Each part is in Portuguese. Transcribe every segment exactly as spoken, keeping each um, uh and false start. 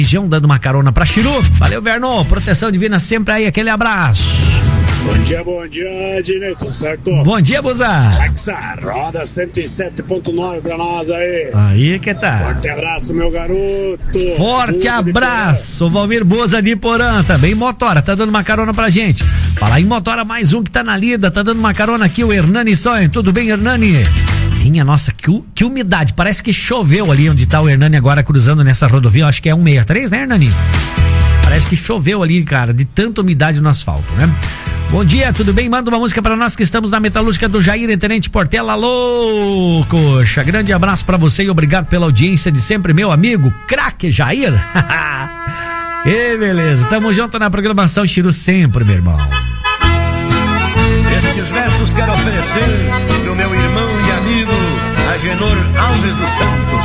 região, dando uma carona pra Chiru. Valeu, Vernon, proteção divina sempre aí, aquele abraço. Bom dia, bom dia, Ednei, tudo certo? Bom dia, Buza. Alexa, roda cento e sete ponto nove pra nós aí. Aí que tá. Forte abraço, meu garoto. Forte Buza abraço, Valmir Buza de Porã, também Motora, tá dando uma carona pra gente. Falar em Motora, mais um que tá na lida, tá dando uma carona aqui, o Hernani Sonho. Tudo bem, Hernani? Minha nossa, que, que umidade, parece que choveu ali onde tá o Hernani agora cruzando nessa rodovia, acho que é cento e sessenta e três, né, Hernani? Parece que choveu ali, cara, de tanta umidade no asfalto, né? Bom dia, tudo bem? Manda uma música pra nós que estamos na metalúrgica do Jair, Tenente Portela. Alô, coxa, grande abraço pra você e obrigado pela audiência de sempre, meu amigo, craque Jair. E beleza, tamo junto na programação Chiru sempre, meu irmão. Estes versos quero oferecer pro meu irmão e amigo Agenor Alves dos Santos.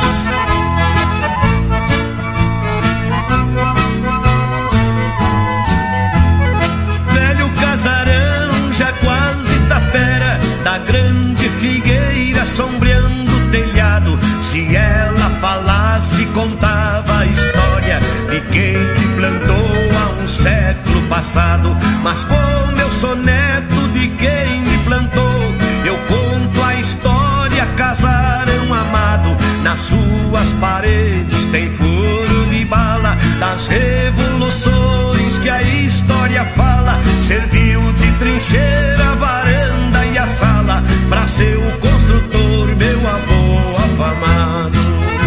Velho casarão já quase tapera, da grande figueira sombreando o telhado. Se ela falasse, contava a história de quem que plantou há um século passado. Mas como eu sou neto de quem me plantou, eu conto a história, casarão amado. Nas suas paredes tem furo de bala das revoluções que a história fala. Serviu de trincheira a varanda e a sala pra ser o construtor, meu avô afamado.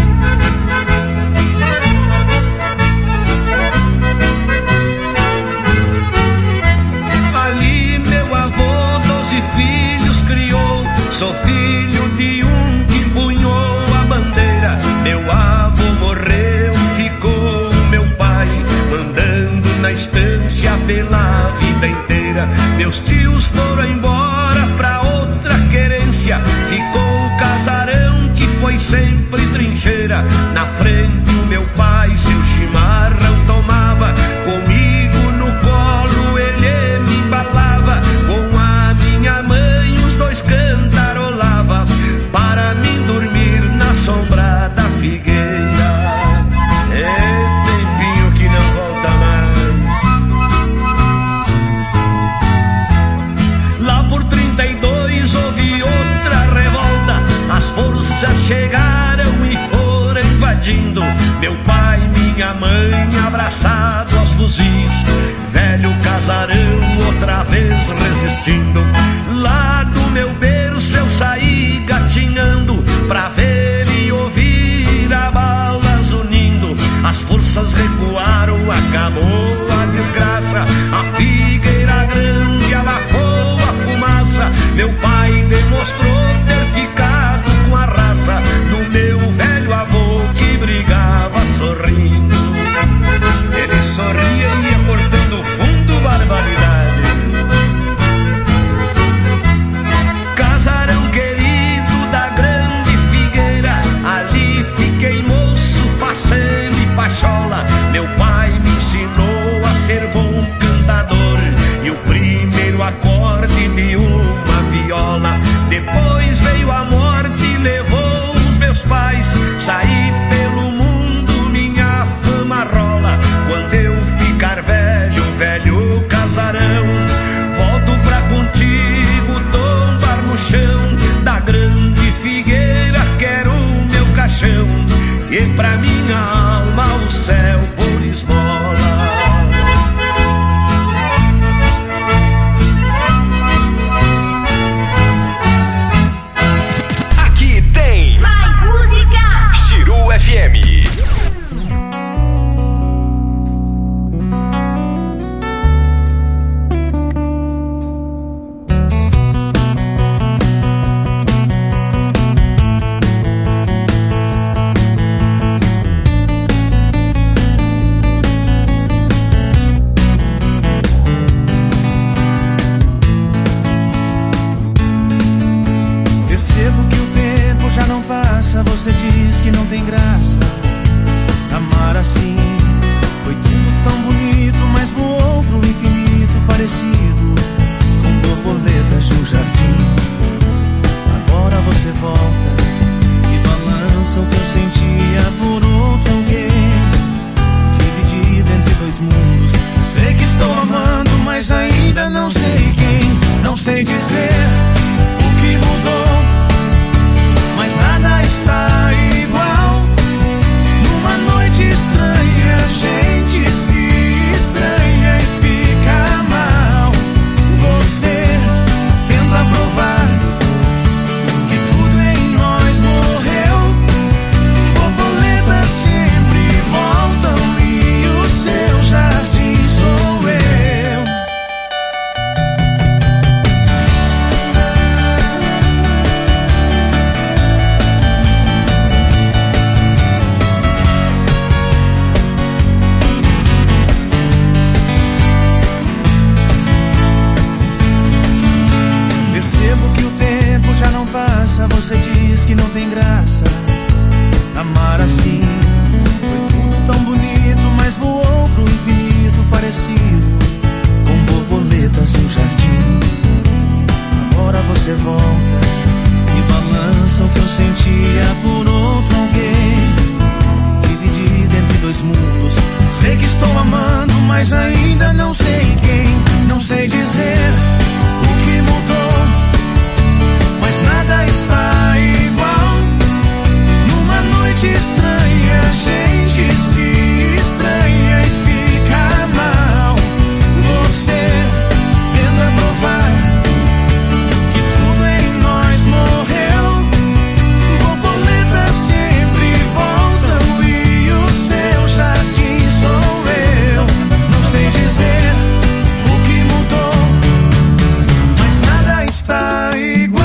Ali meu avô doze filhos criou, sou filho de um que punhou a bandeira. Meu avô morreu, ficou meu pai mandando na estância pela vida inteira. Meus tios foram embora pra outra querência, ficou o casarão que foi sempre trincheira. Na frente o meu pai seu chimarrão tomava, comigo no colo ele me embalava. Com a minha mãe os dois cantarolava, para mim dormir na sombra da figueira. É tempinho que não volta mais. Lá por trinta e dois houve outra revolta, as forças chegaram e foram invadindo. Meu pai, minha mãe, abraçado aos fuzis, velho casarão outra vez resistindo. Lá do meu berço eu saí gatinhando, pra ver e ouvir a balas unindo. As forças recuaram, acabou a desgraça, a figueira grande abafou a fumaça. Meu pai demonstrou ter ficado com a raça do meu velho avô que brigava sorrindo. Ele sorria e ia cortando fundo, barbaridade. Casarão querido da grande figueira, ali fiquei moço, faceiro e pachola. Meu pai me ensinou a ser bom cantador e o primeiro acorde de uma viola. Depois veio a morte e levou os meus sei dizer o que mudou, mas nada está igual. Numa noite estranha a gente se estranha e fica mal. Você tenta provar que tudo em nós morreu. Borboletas sempre voltam e o seu jardim sou eu. Você diz que não tem graça amar assim. Foi tudo tão bonito, mas voou pro infinito, parecido com borboletas no jardim. Agora você volta e balança o que eu sentia por outro alguém, dividido entre dois mundos. Sei que estou amando, mas ainda não sei quem. Não sei dizer o que mudou, mas nada está igual. Numa noite estranha a gente se estranha e fica mal. Você tenta provar que tudo em nós morreu. Borboletas sempre voltam e o seu jardim sou eu. Não sei dizer o que mudou, mas nada está igual.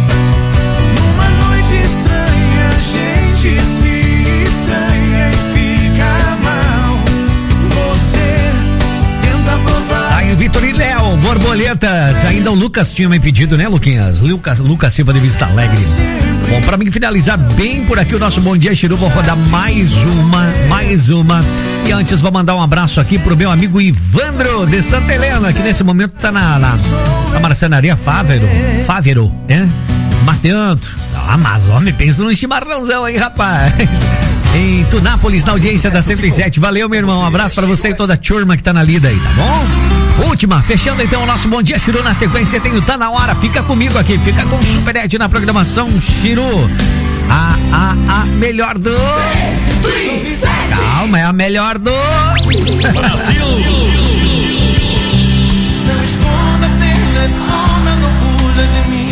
Se estranha e fica mal. Você tenta provar. Aí, Vitor e Léo, borboletas. Ainda o Lucas tinha me pedido, né, Luquinhas? Lucas, Lucas Silva de Vista Alegre. Bom, pra mim finalizar bem por aqui o nosso Bom Dia Chiru, vou rodar mais uma, mais uma. E antes vou mandar um abraço aqui pro meu amigo Ivandro de Santa Helena, que nesse momento tá na, na, na marcenaria Fávero, Fávero, né? Mateando. Ah, mas homem, pensa num chimarrãozão aí, rapaz. Em Tunápolis, na audiência da cento e sete. Valeu, meu irmão. Um abraço pra você e toda a turma que tá na lida aí, tá bom? Última, fechando então o nosso Bom Dia Chiru. Na sequência tem o Tá Na Hora. Fica comigo aqui, fica com o Super Ed na programação Chiru. A, a, a melhor do... Calma, é a melhor do... Brasil! Não esconda, telefona, não fuja de mim.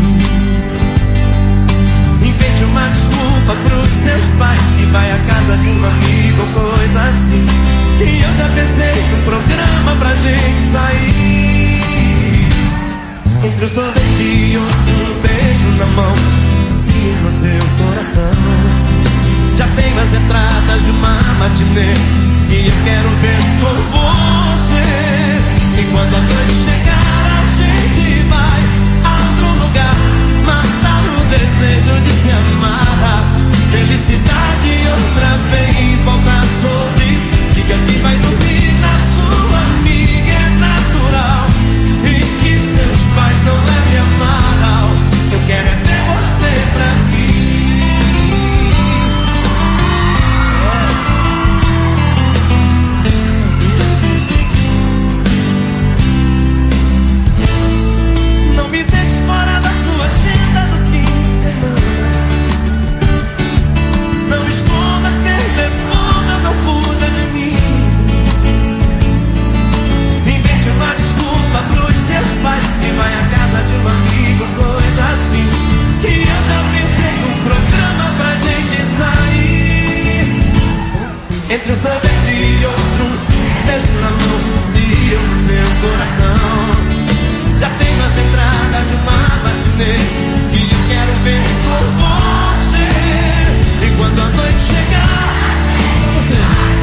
Invente uma desculpa pros seus pais, que vai à casa de um amigo ou coisa assim. E eu já pensei num programa pra gente sair. Entre o sorvete e outro beijo na mão e no seu coração. Já tenho as entradas de uma matinê e eu quero ver com você. E quando a noite chegar a gente vai a outro lugar, matar o desejo de se amar. Felicidade outra vez, volta a sorrir. Diga que vai dormir na sua amiga, é natural. E que seus pais não levem a mal. Eu quero é ter você pra mim. Não me deixe fora da sua agenda do fim de semana. Não esconda, telefona, não fuja de mim. Invente uma desculpa pros seus pais e vai à casa de um amigo, coisa assim. E eu já pensei num programa pra gente sair. Entre um sorvete e outro, beijo na mão e eu no seu coração. Já tenho as entradas de uma matinê que eu quero ver com você. E quando a noite chegar, você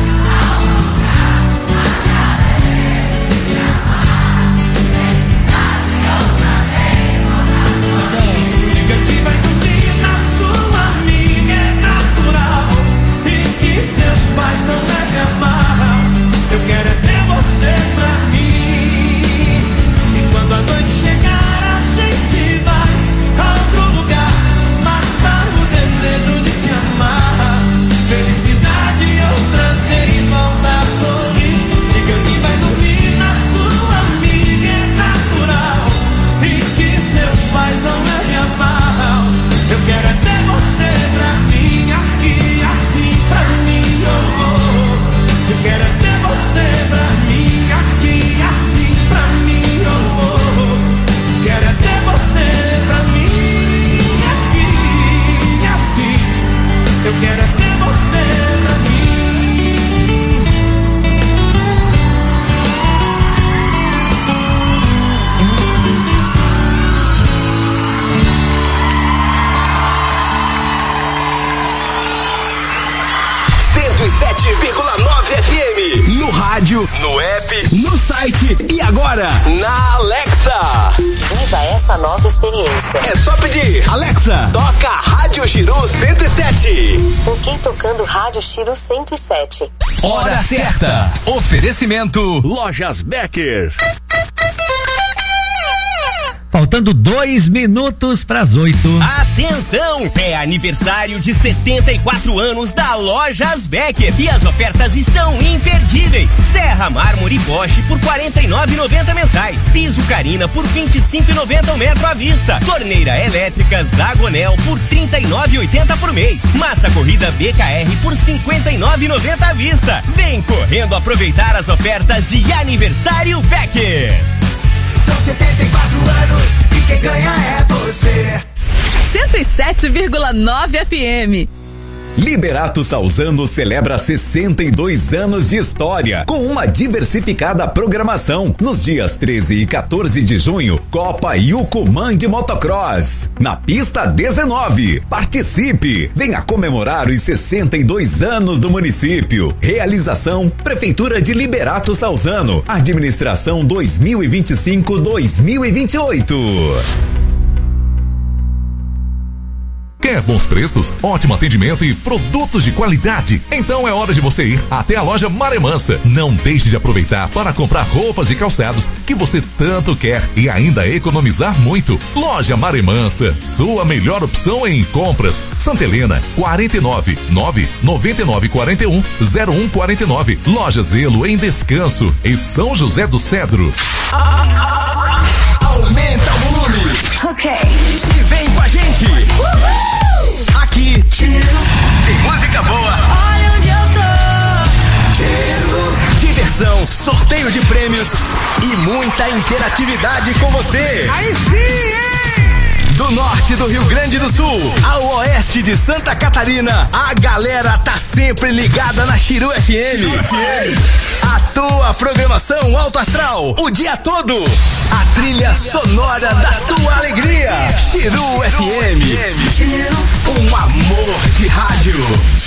diga que vai dormir na sua amiga, é natural. E que seus pais não levem a mal. Eu quero é ter você pra mim. E quando a noite chegar, a gente vai a outro lugar, matar o desejo de se amar. Felicidade rádio, no app, no site e agora na Alexa. Viva essa nova experiência. É só pedir, Alexa, toca Rádio Shiru cento e sete. Ok, tocando Rádio Shiru cento e sete. Hora certa. Oferecimento Lojas Becker. Faltando dois minutos para as oito. Atenção! É aniversário de setenta e quatro anos da Lojas Becker e as ofertas estão imperdíveis. Serra Mármore Bosch por quarenta e nove reais e noventa centavos mensais. Piso Carina por vinte e cinco reais e noventa centavos o metro à vista. Torneira elétrica Zagonel por trinta e nove reais e oitenta centavos por mês. Massa corrida B K R por cinquenta e nove reais e noventa centavos à vista. Vem correndo aproveitar as ofertas de aniversário Becker. São setenta e quatro anos e quem ganha é você. cento e sete vírgula nove F M. Liberato Salzano celebra sessenta e dois anos de história com uma diversificada programação. Nos dias treze e quatorze de junho, Copa Yucumã de Motocross. Na pista dezenove, participe! Venha comemorar os sessenta e dois anos do município. Realização: Prefeitura de Liberato Salzano. Administração dois mil e vinte e cinco a dois mil e vinte e oito. Quer bons preços, ótimo atendimento e produtos de qualidade? Então é hora de você ir até a loja Maré Mansa. Não deixe de aproveitar para comprar roupas e calçados que você tanto quer e ainda economizar muito. Loja Maré Mansa, sua melhor opção em compras. Santa Helena, quarenta e nove, nove nove nove quatro um, zero um quatro nove. Loja Zelo em Descanso, em São José do Cedro. Aumenta o volume. Ok. E vem com a gente. Uhul. Aqui tem música boa. Olha onde eu tô. Cheiro. Diversão, sorteio de prêmios e muita interatividade com você. Aí sim, hein? Do norte do Rio Grande do Sul ao oeste de Santa Catarina, a galera tá sempre ligada na Shiru F M. A tua programação alto astral o dia todo. A trilha sonora da tua alegria. Shiru F M. Um amor de rádio.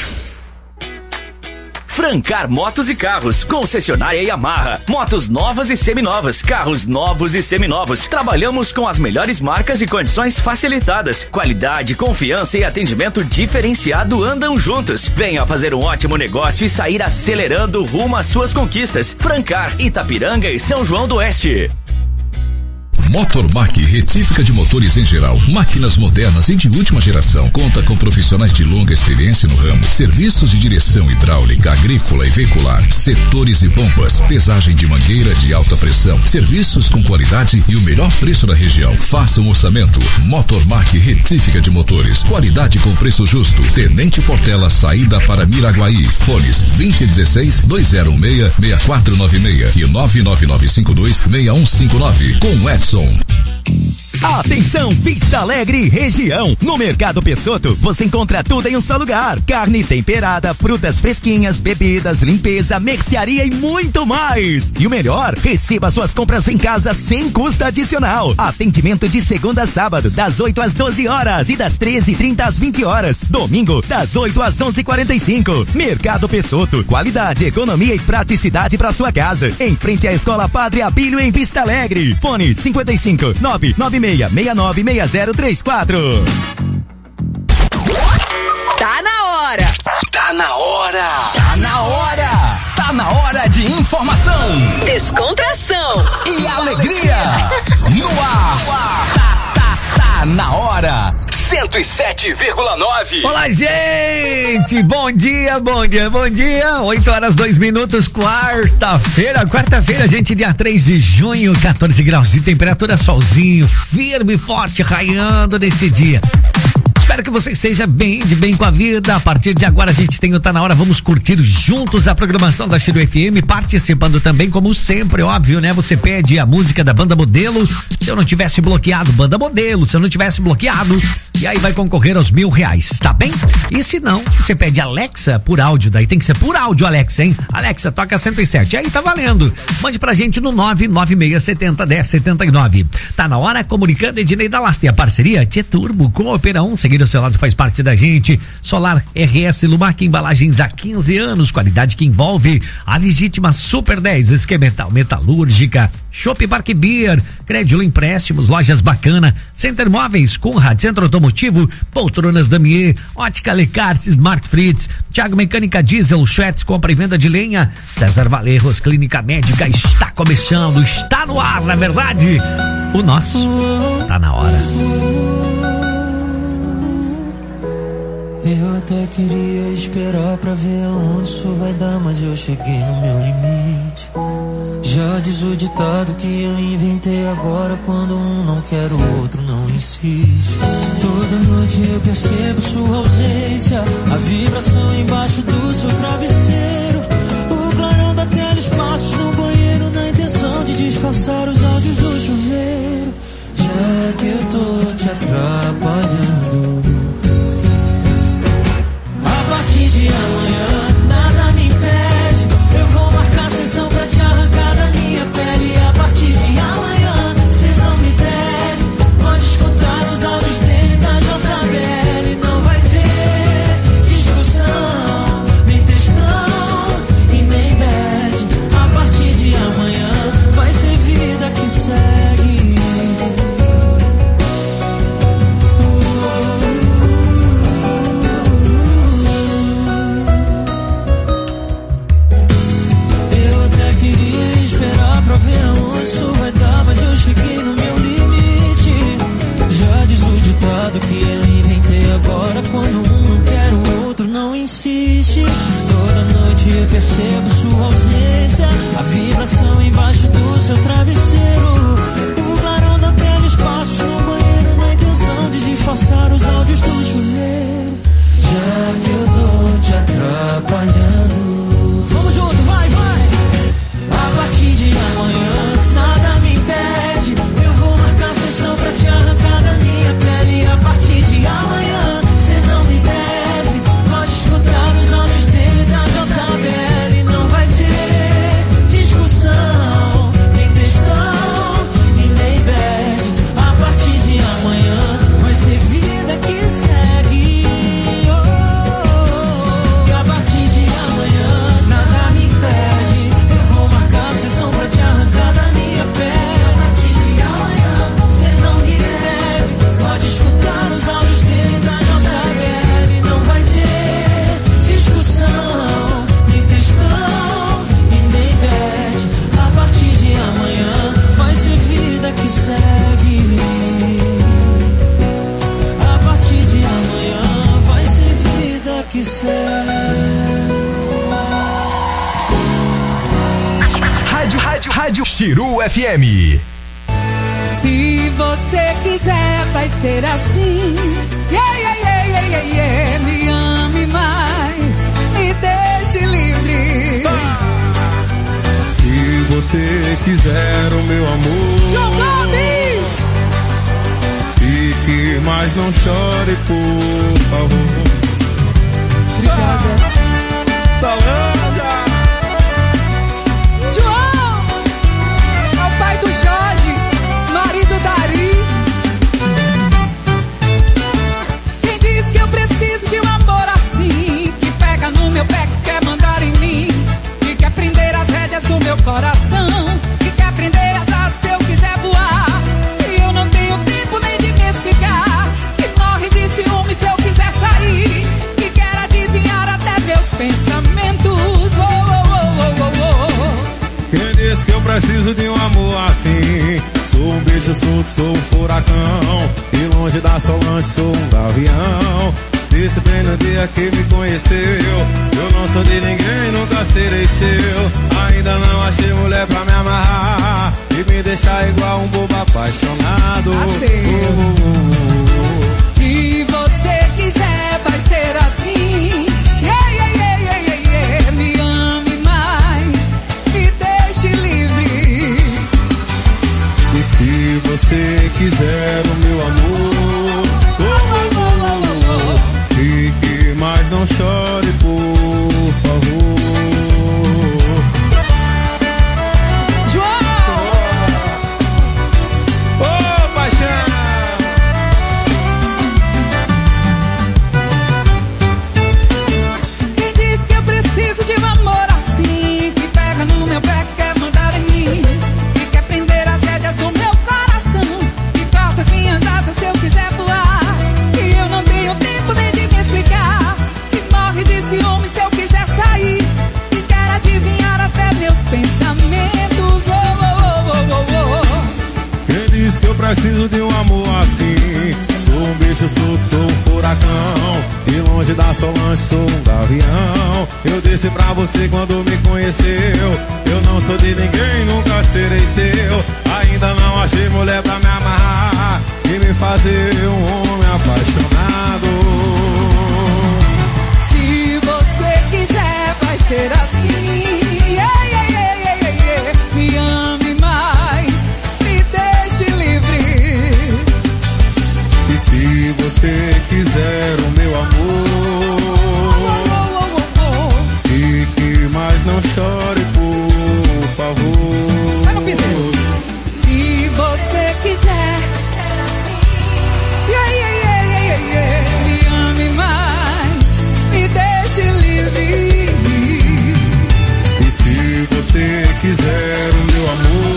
Francar Motos e Carros, concessionária Yamaha, motos novas e seminovas, carros novos e seminovos. Trabalhamos com as melhores marcas e condições facilitadas. Qualidade, confiança e atendimento diferenciado andam juntos. Venha fazer um ótimo negócio e sair acelerando rumo às suas conquistas. Francar, Itapiranga e São João do Oeste. Motormac, retífica de motores em geral, máquinas modernas e de última geração. Conta com profissionais de longa experiência no ramo. Serviços de direção hidráulica, agrícola e veicular, setores e bompas, pesagem de mangueira de alta pressão, serviços com qualidade e o melhor preço da região. Faça um orçamento. Motormac, retífica de motores, qualidade com preço justo. Tenente Portela, saída para Miraguaí. Fones vinte e dezesseis, dois zero um seis, seis quatro nove seis e nove nove nove cinco dois, seis um cinco nove. Com Edson. Atenção, Vista Alegre região. No Mercado Peixoto você encontra tudo em um só lugar: carne temperada, frutas fresquinhas, bebidas, limpeza, mercearia e muito mais. E o melhor, receba suas compras em casa sem custo adicional. Atendimento de segunda a sábado, das oito às doze horas e das treze e trinta às vinte horas. Domingo, das oito às onze e quarenta e cinco. Mercado Peixoto, qualidade, economia e praticidade para sua casa. Em frente à Escola Padre Abílio, em Vista Alegre. Fone cinquenta e cinco, nove nove seis, seis nove seis zero três quatro. Tá na hora. Tá na hora. Tá na hora. Tá na hora de informação, Descontração e alegria. No ar. Tá, tá, tá na hora. cento e sete vírgula nove. Olá, gente! Bom dia, bom dia, bom dia. oito horas, dois minutos, quarta-feira. Quarta-feira, gente, dia três de junho, quatorze graus de temperatura, solzinho, firme e forte, raiando nesse dia. Espero que você esteja bem, de bem com a vida. A partir de agora a gente tem o Tá Na Hora, vamos curtir juntos a programação da Shiru F M, participando também, como sempre, óbvio, né? Você pede a música da Banda Modelo. Se eu não tivesse bloqueado, Banda Modelo. Se eu não tivesse bloqueado, e aí vai concorrer aos mil reais, tá bem? E se não, você pede Alexa por áudio, daí tem que ser por áudio, Alexa, hein? Alexa, toca cento e sete, aí tá valendo. Mande pra gente no nove nove seis sete zero um zero sete nove. Tá na hora, comunicando Ednei da Lasta e a parceria Tchê Turbo com a Opera um, seguir o seu lado faz parte da gente. Solar R S Lumac, embalagens há quinze anos, qualidade que envolve a legítima Super dez, Esquemetal Metalúrgica, Chopp Barque Beer, Crédito Empréstimos, Lojas Bacana, Center Móveis, Conrad, Centro Automotivo, Poltronas Damier, Ótica Lecarte, Smart Fritz, Thiago Mecânica Diesel, Schwertz, compra e venda de lenha, César Valerros, Clínica Médica, está começando, está no ar, na verdade, o nosso tá na hora. Eu até queria esperar pra ver aonde isso vai dar, mas eu cheguei no meu limite. Já diz o ditado que eu inventei agora, quando um não quer o outro não insiste. Toda noite eu percebo sua ausência, a vibração embaixo do seu travesseiro, o clarão da tela, espaços no banheiro, na intenção de disfarçar os áudios do chuveiro. Já que eu tô te atrapalhando, a partir de amanhã nada me impede, eu vou marcar sessão pra te arrancar da minha pele. A partir de amanhã cê não me deve, pode escutar os áudios dele da J B L. Não vai ter discussão, nem textão e nem bad. A partir de amanhã vai ser vida que segue. Pra ver aonde isso vai dar, mas eu cheguei no meu limite. Já diz o ditado que eu inventei agora, quando um não quer o outro não insiste. Toda noite eu percebo sua ausência, a vibração embaixo do seu travesseiro, o clarão da tela, espaço no banheiro, na intenção de disfarçar os áudios do chuveiro. Já que eu tô te atrapalhando, vamos junto, vai, vai! A partir de amanhã nada me impede, eu vou marcar sessão pra te arrancar da minha pele. A partir de amanhã cê não me deve, pode escutar os áudios dele da J B L. Não vai ter discussão, nem textão e nem bad. A partir de amanhã vai ser vida que segue. Oh, e a partir de amanhã nada me impede, sessão pra te arrancar da minha pele. A partir de amanhã cê não me deve, pode escutar os áudios dele da J B L. Não vai ter discussão, nem textão e nem bad. A partir de amanhã vai ser vida que segue. A partir de amanhã vai ser vida que segue. Rádio, rádio, rádio Chiru F M. Se você quiser, vai ser assim. Yeah, yeah, yeah, yeah, yeah, yeah. Me ame mais, me deixe livre. Se você quiser o meu amor, João Gomes, fique, mas não chore, por favor. Obrigada. Solange. João, é o pai do Jorge, marido da Ari. Quem diz que eu preciso de um amor assim, que pega no meu pé, que quer mandar em mim, que quer prender as rédeas do meu coração, que quer prender as asas se eu quiser voar. E eu não tenho tempo nem de me explicar, que morre de ciúme se eu quiser sair, que quer adivinhar até meus pensamentos. Oh, oh, oh, oh, oh, oh. Quem disse que eu preciso de um amor assim? Sou um bicho solto, sou um furacão, e longe da Solange sou um gavião. Disse bem no dia que me conheceu, eu não sou de ninguém, nunca serei seu. Ainda não achei mulher pra me amarrar e me deixar igual um bobo apaixonado. Oh, oh, oh. Se você quiser, vai ser assim. Yeah, yeah, yeah, yeah, yeah, yeah. Me ame mais, me deixe livre. E se você quiser o meu amor, oh, oh, oh. Solange, sou um gavião. Eu disse pra você quando me conheceu, eu não sou de ninguém, nunca serei seu. Ainda não achei mulher pra me amarrar e me fazer um homem apaixonado. Se você quiser, vai ser assim. Yeah, yeah, yeah, yeah, yeah. Me ame mais, me deixe livre. E se você quiser o meu amor, fique, mas não chore, por favor. Vai no piseiro. Se você quiser, yeah, yeah, yeah, yeah, yeah. Me ame mais, me deixe livre. E se você quiser o meu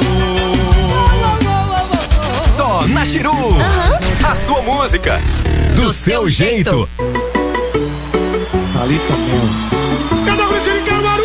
amor, só na Chiru, uh-huh. A sua música do, do seu, seu jeito. jeito. Ali também. Cada vez de Caruaru.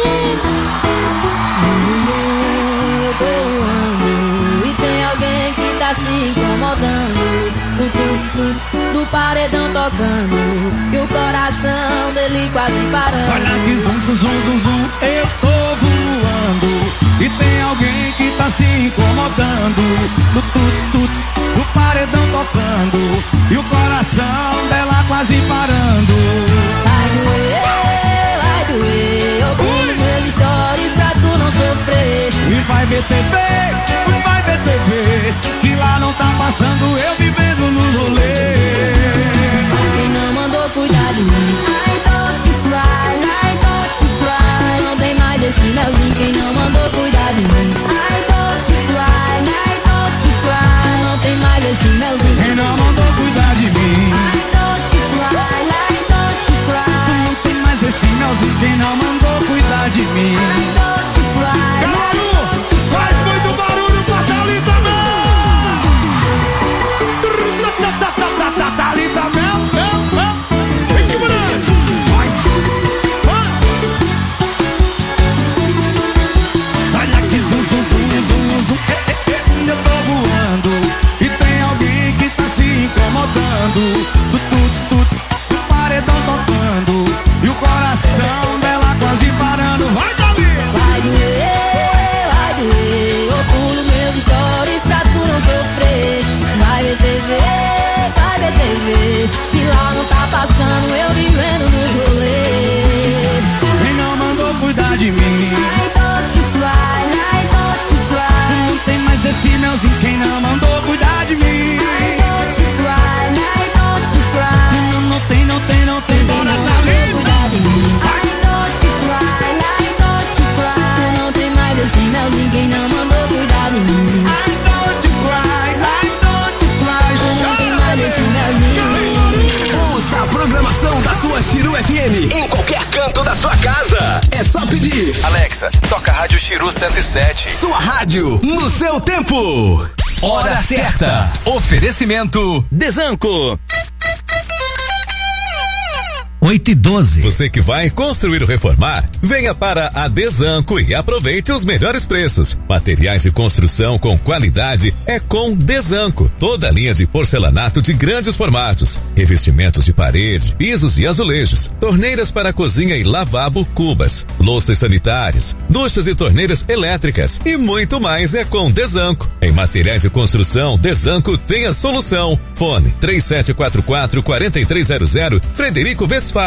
Eu tô voando e tem alguém que tá se incomodando. O tuts-tuts do paredão tocando e o coração dele quase parando. Olha que zum, zum, zum, zum, zum, eu tô voando e tem alguém que tá se incomodando. Do tuts-tuts do paredão tocando e o coração dela quase parando. Vai doer, vai doer, eu pulo meus stories pra tu não sofrer. E vai ver T V, vai ver T V, que lá não tá passando eu vivendo no rolê. Quem não mandou cuidar de mim, I don't cry, I don't cry. Não tem mais esse melzinho, quem não mandou cuidar de mim, I don't cry, I don't cry. Não tem mais esse melzinho, quem não mandou cuidar de mim, I don't cry, I don't cry. Não tem mais esse melzinho, quem não mandou cuidar de mim, I don't cry. Caruaru, faz muito barulho pra Thalita Mel. Thalita Mel, Mel, Mel. Vem que grande. Olha que zum, zum, zum, zum, zum. Eh, eh, eh. Eu tô voando e tem alguém que tá se incomodando. Do tuts, tuts, do paredão tocando e o coração dela quase parando. Vai, Davi! Vai doer, vai doer, eu pulo meus stories pra tu não sofrer. Vai ver T V, vai ver T V, que lá não tá passando eu vivendo nos rolês. Quem não mandou cuidar de mim, I don't cry, I don't cry. não tem mais esse melzinho, quem não mandou cuidar de mim, I don't cry, I don't cry. não, não tem, não tem, não tem. Quem Bora, não mandou Thalita! cuidar de mim, I don't cry, I don't cry. Não tem mais esse melzinho, quem não mandou cuidar de mim, I don't cry, I don't cry. não tem mais esse melzinho. Ouça a programação da sua Chiru F M em qualquer canto da sua casa. É só pedir. Alexa, toca a Rádio Chiru cento e sete. Sua rádio no seu tempo. Hora certa. Oferecimento Desanco. oito e doze. Você que vai construir ou reformar, venha para a Desanco e aproveite os melhores preços. Materiais de construção com qualidade é com Desanco. Toda a linha de porcelanato de grandes formatos, revestimentos de parede, pisos e azulejos, torneiras para cozinha e lavabo, cubas, louças sanitárias, duchas e torneiras elétricas e muito mais é com Desanco. Em materiais de construção, Desanco tem a solução. Fone três sete quatro quatro, quatro três zero zero, Frederico Westphalen.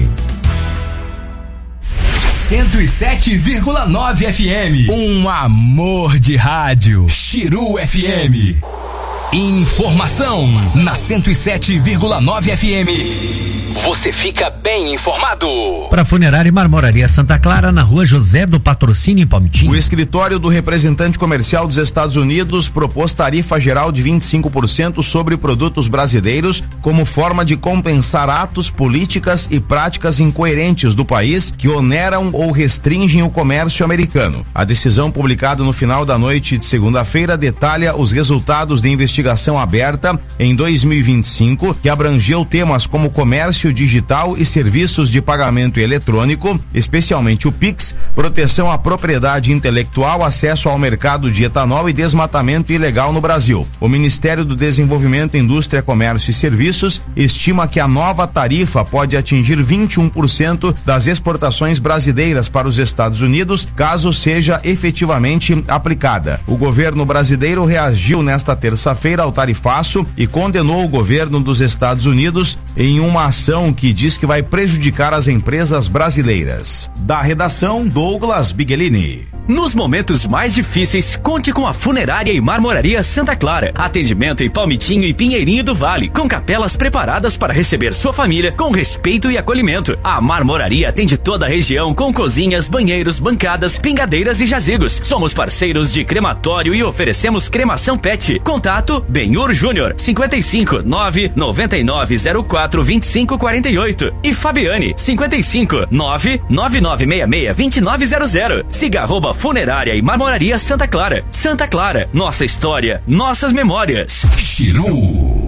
cento e sete vírgula nove F M. Um amor de rádio. Chiru F M. Informação na cento e sete vírgula nove F M. Você fica bem informado. Para Funerária e Marmoraria Santa Clara, na rua José do Patrocínio, em Palmitim. O escritório do representante comercial dos Estados Unidos propôs tarifa geral de vinte e cinco por cento sobre produtos brasileiros como forma de compensar atos, políticas e práticas incoerentes do país que oneram ou restringem o comércio americano. A decisão publicada no final da noite de segunda-feira detalha os resultados de investigação aberta em dois mil e vinte e cinco, que abrangeu temas como comércio comércio digital e serviços de pagamento eletrônico, especialmente o Pix, proteção à propriedade intelectual, acesso ao mercado de etanol e desmatamento ilegal no Brasil. O Ministério do Desenvolvimento, Indústria, Comércio e Serviços estima que a nova tarifa pode atingir vinte e um por cento das exportações brasileiras para os Estados Unidos, caso seja efetivamente aplicada. O governo brasileiro reagiu nesta terça-feira ao tarifaço e condenou o governo dos Estados Unidos em uma ação que diz que vai prejudicar as empresas brasileiras. Da redação, Douglas Bigelini. Nos momentos mais difíceis, conte com a Funerária e Marmoraria Santa Clara. Atendimento em Palmitinho e Pinheirinho do Vale, com capelas preparadas para receber sua família com respeito e acolhimento. A Marmoraria atende toda a região com cozinhas, banheiros, bancadas, pingadeiras e jazigos. Somos parceiros de crematório e oferecemos cremação pet. Contato Benhur Júnior, cinquenta e cinco, nove noventa e nove zero quatro vinte e cinco quarenta e oito e Fabiane, cinquenta e cinco, nove nove nove seis seis vinte e nove zero zero. Siga arroba Funerária e Marmoraria Santa Clara. Santa Clara, nossa história, nossas memórias. Chiru.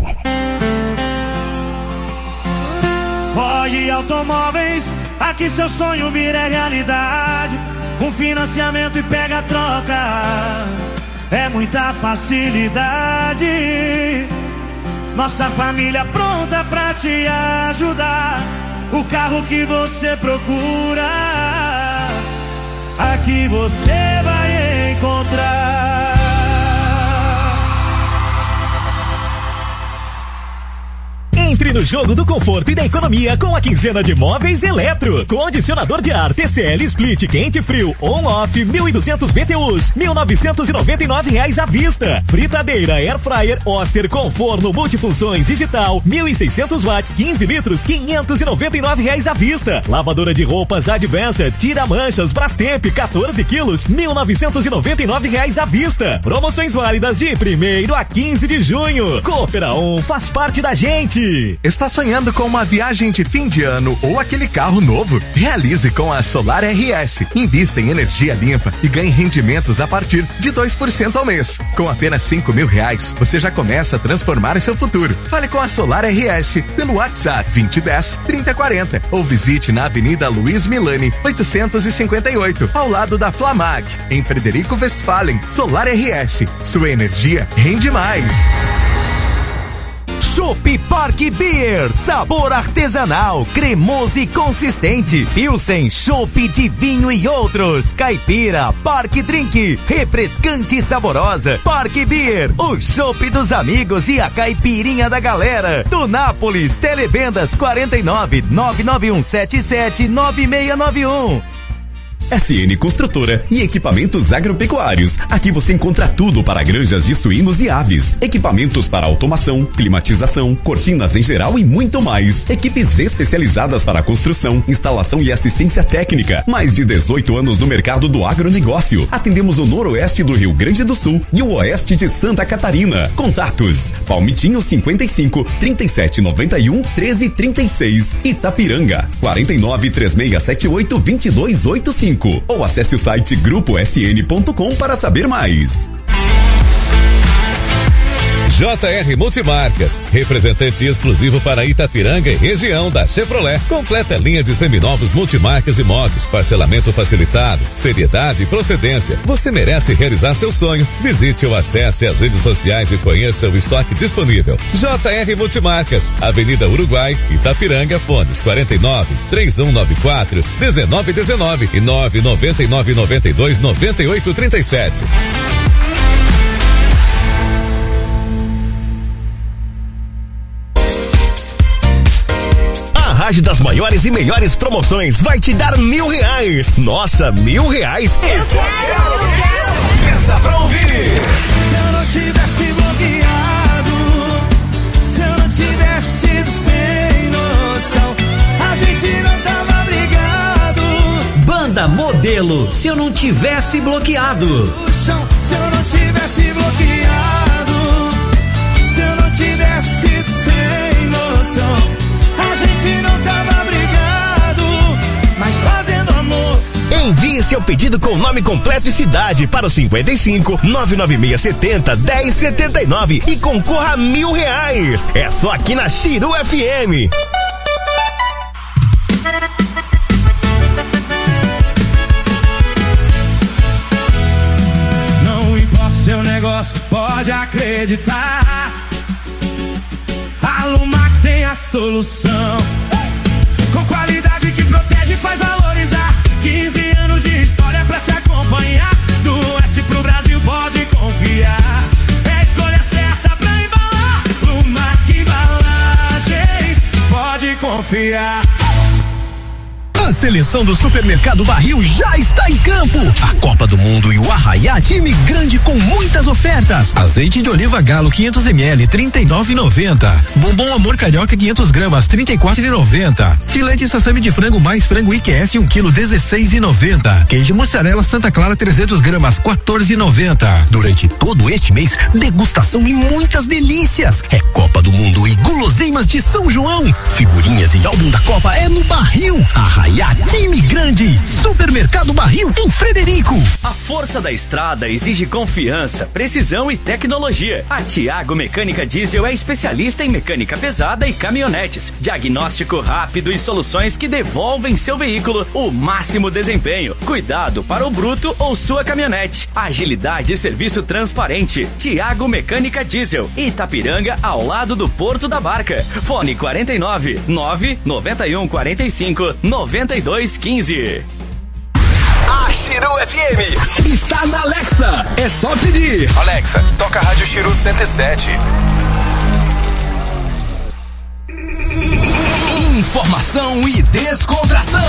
Ford Automóveis, aqui seu sonho vira realidade. Com financiamento e pega troca, é muita facilidade. Nossa família pronta pra te ajudar. O carro que você procura, aqui você vai encontrar. Entre no jogo do conforto e da economia com a quinzena de Móveis Eletro. Condicionador de ar T C L Split quente e frio on-off mil e duzentos B T Us, mil novecentos e noventa e nove reais à vista. Fritadeira Air Fryer Oster com forno multifunções digital, mil e seiscentos watts, quinze litros, quinhentos e noventa e nove reais à vista. Lavadora de roupas Advanced Tira Manchas Brastemp quatorze quilos, mil novecentos e noventa e nove reais à vista. Promoções válidas de primeiro a quinze de junho. Coopera On faz parte da gente. Está sonhando com uma viagem de fim de ano ou aquele carro novo? Realize com a Solar R S. Invista em energia limpa e ganhe rendimentos a partir de dois por cento ao mês. Com apenas cinco mil reais, você já começa a transformar seu futuro. Fale com a Solar R S pelo WhatsApp vinte e dez, trinta quarenta ou visite na Avenida Luiz Milani, oitocentos e cinquenta e oito, ao lado da Flamag, em Frederico Westphalen. Solar R S. Sua energia rende mais. Chopp Park Beer, sabor artesanal, cremoso e consistente. Pilsen, chopp de vinho e outros. Caipira, Park Drink, refrescante e saborosa. Park Beer, o chopp dos amigos e a caipirinha da galera. Do Nápoles, televendas quarenta e nove, nove nove um sete sete, nove seis nove um. S N Construtora e Equipamentos Agropecuários. Aqui você encontra tudo para granjas de suínos e aves. Equipamentos para automação, climatização, cortinas em geral e muito mais. Equipes especializadas para construção, instalação e assistência técnica. Mais de dezoito anos no mercado do agronegócio. Atendemos o noroeste do Rio Grande do Sul e o oeste de Santa Catarina. Contatos: Palmitinho cinquenta e cinco, trinta e sete noventa e um, treze trinta e seis. Itapiranga quarenta e nove, três seis sete oito, dois dois oito cinco. Ou acesse o site grupo s n ponto com para saber mais. J R Multimarcas, representante exclusivo para Itapiranga e região da Chevrolet. Completa linha de seminovos multimarcas e motos, parcelamento facilitado, seriedade e procedência. Você merece realizar seu sonho. Visite ou acesse as redes sociais e conheça o estoque disponível. J R Multimarcas, Avenida Uruguai, Itapiranga, fones quarenta e nove, três um nove quatro, dezenove dezenove e nove nove nove nove dois nove oito três sete. Rádio das maiores e melhores promoções vai te dar mil reais. Nossa, mil reais? Esse eu quero, quero. Peça pra ouvir. Se eu não tivesse bloqueado, se eu não tivesse sido sem noção, a gente não tava brigado. Banda Modelo, se eu não tivesse bloqueado. Se eu não tivesse bloqueado, se eu não tivesse sido sem noção, a gente não tava brigado, mas fazendo amor. Envie seu pedido com nome completo e cidade para o cinquenta e cinco, nove nove seis sete zero, dez setenta e nove e concorra a mil reais. É só aqui na Chiru F M. negócio, pode acreditar. A Lumac tem a solução, com qualidade que protege e faz valorizar. quinze anos de história pra te acompanhar. Do oeste pro Brasil pode confiar. É a escolha certa pra embalar. Lumac Embalagens, pode confiar. A seleção do Supermercado Barril já está em campo. A Copa do Mundo e o Arraiá, time grande com muitas ofertas. Azeite de oliva Galo quinhentos mililitros, trinta e nove reais e noventa centavos. Bombom Amor Carioca quinhentos gramas, trinta e quatro reais e noventa centavos. Filé de sassami de frango mais frango I Q F um quilo, dezesseis reais e noventa centavos. Queijo mussarela Santa Clara trezentos gramas, quatorze reais e noventa centavos. Durante todo este mês, degustação e muitas delícias. É Copa do Mundo e guloseimas de São João. Figurinhas e álbum da Copa é no Barril. Arraiá, time grande. Supermercado Barril em Frederico. A força da estrada exige confiança, precisão e tecnologia. A Tiago Mecânica Diesel é especialista em mecânica pesada e caminhonetes. Diagnóstico rápido e soluções que devolvem seu veículo o máximo desempenho. Cuidado para o bruto ou sua caminhonete. Agilidade e serviço transparente. Tiago Mecânica Diesel, Itapiranga, ao lado do Porto da Barca. Fone quarenta e nove, nove nove um, quarenta e cinco, noventa e dois, quinze. A Chiru F M está na Alexa. É só pedir. Alexa, toca a Rádio Chiru cento e sete. Informação e descontração.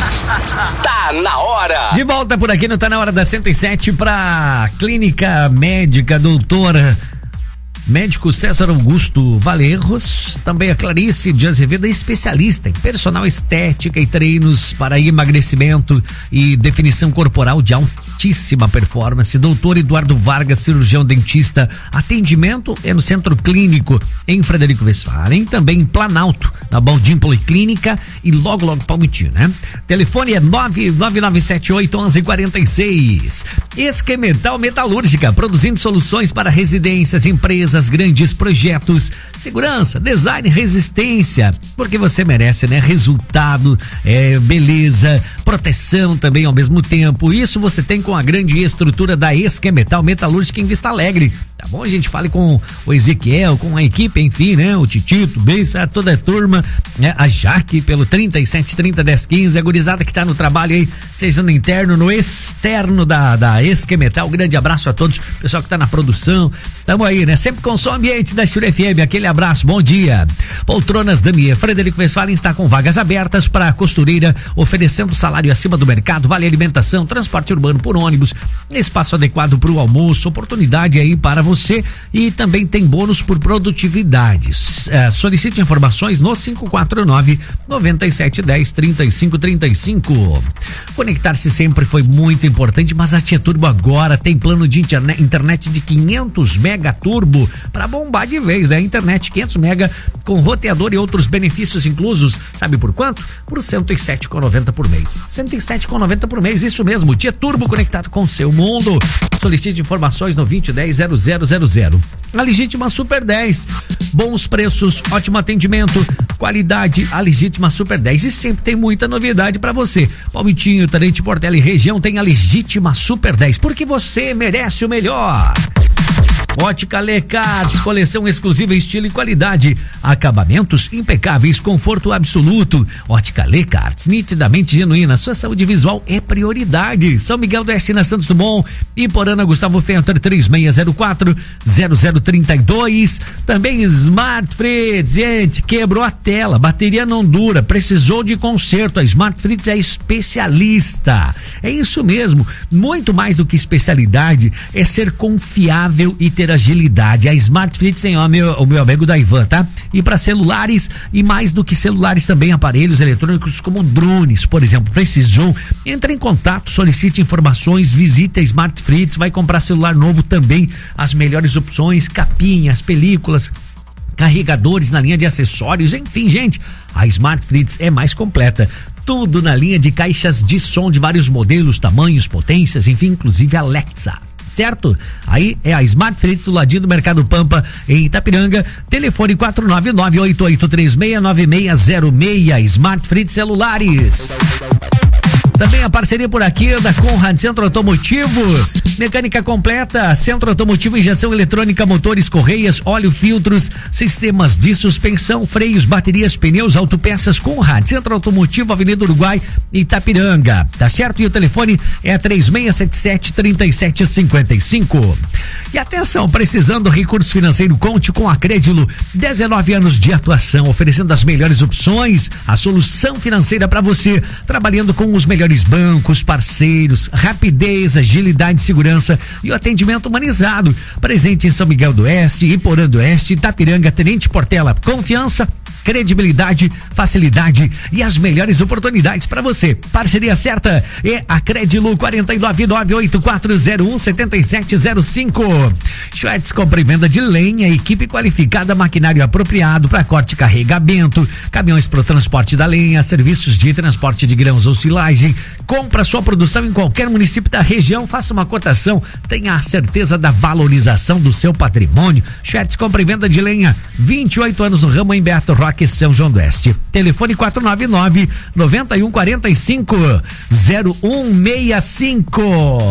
Tá na hora. De volta por aqui no Tá na Hora da cento e sete para Clínica Médica Doutora Médico César Augusto Valerros, também a Clarice de Azevedo, especialista em personal estética e treinos para emagrecimento e definição corporal de altíssima performance. Doutor Eduardo Vargas, cirurgião dentista, atendimento é no Centro Clínico em Frederico Westphalen, também em Planalto, na Baldim Policlínica e logo logo Palmitinho, né? Telefone é nove nove nove sete oito um um quatro seis. Esquemetal Metalúrgica, produzindo soluções para residências, empresas, grandes projetos, segurança, design, resistência, porque você merece, né? Resultado, é, beleza, proteção também ao mesmo tempo. Isso você tem com a grande estrutura da Esquemetal Metalúrgica em Vista Alegre. Tá bom? A gente fale com o Ezequiel, com a equipe, enfim, né? O Titito, bem, toda a turma, né? A Jaque pelo trinta e sete, trinta, dez, quinze, a gurizada que tá no trabalho aí, seja no interno, no externo da, da Esquemetal. Um grande abraço a todos, pessoal que tá na produção. Tamo aí, né? Sempre com som ambiente da Chiru F M, aquele abraço, bom dia. Poltronas Damier, Frederico Westphalen está com vagas abertas para costureira, oferecendo salário acima do mercado, vale alimentação, transporte urbano por ônibus, espaço adequado para o almoço, oportunidade aí para você e também tem bônus por produtividades. É, solicite informações no cinco quatro nove, nove sete um zero, três cinco três cinco. Conectar-se sempre foi muito importante, mas a Tia Turbo agora tem plano de internet, internet de quinhentos mega turbo para bombar de vez, né? Internet quinhentos mega com roteador e outros benefícios inclusos. Sabe por quanto? Por cento e sete reais e noventa centavos por mês. cento e sete reais e noventa centavos por mês, isso mesmo. Tia Turbo conectado com o seu mundo. Solicite informações no vinte dez zero zero zero zero. A Legítima Super dez. Bons preços, ótimo atendimento, qualidade. A Legítima Super dez. E sempre tem muita novidade para você. Palmitinho, Tarente, Portela e região tem a Legítima Super dez, porque você merece o melhor. Ótica Lecarts, coleção exclusiva, estilo e qualidade, acabamentos impecáveis, conforto absoluto. Ótica Lecarts, nitidamente genuína, sua saúde visual é prioridade. São Miguel do Oeste, na Santos Dumont, Iporana, Gustavo Fenter, três seis zero quatro, zero zero três dois. Também Smart Fritz, gente, quebrou a tela, bateria não dura, precisou de conserto. A Smart Fritz é especialista. É isso mesmo, muito mais do que especialidade, é ser confiável e ter agilidade. A Smart Fritz tem o meu, o meu amigo da Ivan, tá? E para celulares, e mais do que celulares também, aparelhos eletrônicos como drones, por exemplo. Precisou? Entre em contato, solicite informações, visite a Smart Fritz, vai comprar celular novo também, as melhores opções, capinhas, películas, carregadores na linha de acessórios, enfim, gente, a Smart Fritz é mais completa. Tudo na linha de caixas de som de vários modelos, tamanhos, potências, enfim, inclusive Alexa. Certo? Aí é a Smart Fritz do ladinho do Mercado Pampa em Itapiranga. Telefone quatro nove nove oito oito três seis nove seis zero seis. Smart Fritz Celulares. Também a parceria por aqui da Conrad Centro Automotivo, mecânica completa, Centro Automotivo, injeção eletrônica, motores, correias, óleo, filtros, sistemas de suspensão, freios, baterias, pneus, autopeças. Conrad Centro Automotivo, Avenida Uruguai, Itapiranga. Tá certo? E o telefone é três seis sete sete, três sete cinco cinco. E atenção, precisando recurso financeiro, conte com a Crédilo. dezenove anos de atuação, oferecendo as melhores opções, a solução financeira para você, trabalhando com os melhores bancos, parceiros, rapidez, agilidade, segurança e o atendimento humanizado. Presente em São Miguel do Oeste, Iporã do Oeste, Itapiranga, Tenente Portela. Confiança, credibilidade, facilidade e as melhores oportunidades para você. Parceria certa é a Crédilo. Quatro nove nove oito quatro zero um sete sete zero cinco. Schwartz compra e venda de lenha, equipe qualificada, maquinário apropriado para corte e carregamento, caminhões para o transporte da lenha, serviços de transporte de grãos ou silagem. Compra sua produção em qualquer município da região, faça uma cotação, tenha a certeza da valorização do seu patrimônio. Schwartz compra e venda de lenha, vinte e oito anos no ramo, em Beto Roque, São João do Oeste. Telefone quatro nove nove, nove um quatro cinco, zero um seis cinco.